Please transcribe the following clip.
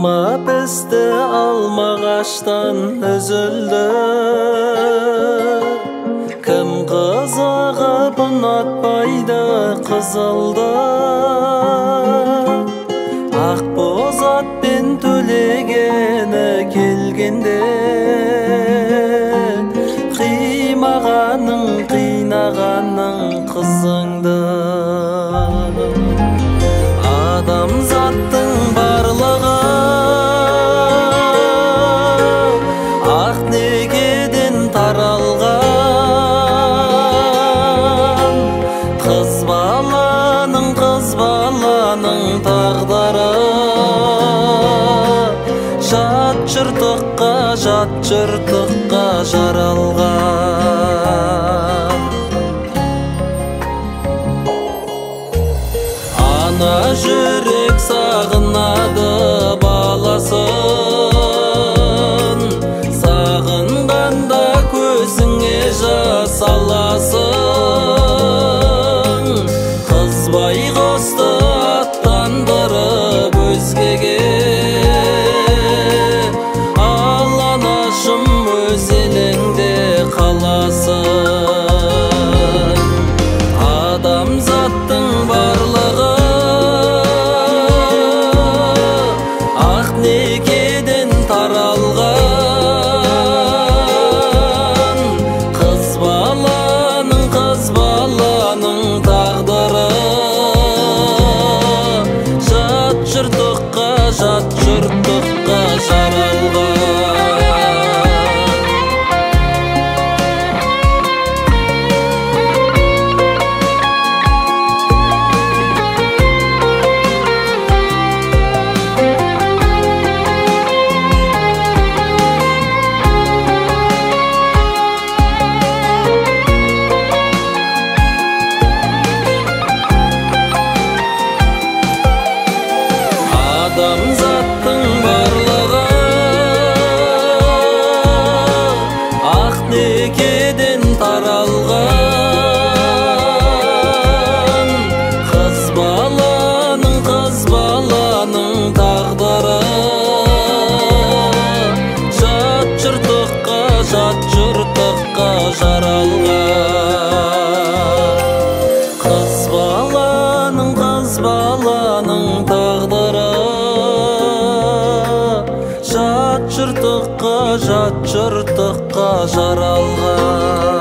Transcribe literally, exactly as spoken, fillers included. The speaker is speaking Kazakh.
Алма пісті алмағаштан үзілді. Кім қызығып ұнатпайды қызылды. Ақ боз атпен төлегені келгенде, қимағаның қинағаның қызыңды. Адамзаттың барлығы ақ некеден таралған. Қыз баланың, қыз баланың тағдыры жат жыртыққа, жат жыртыққа жаралған. Ана жүрек сағынады баласын, сағынғанда көзіңе жас аласың. Қыз байғұсты аттандырып өзгеге, ал анашым өз еліңде қаласың. Адамзаттың барлығы ақ некеден таралған. Қыз баланың, қыз баланың тағдыры жат жыртыққа, жат жыртыққа жаралған. Адамзаттың барлығы ақ некеден таралған. Қыз баланың, қыз баланың тағдыры жат жыртыққа, жат жыртыққа жаралған. Қыз баланың, қыз баланың тағдыры жат жыртыққа, жат жыртыққа жаралған.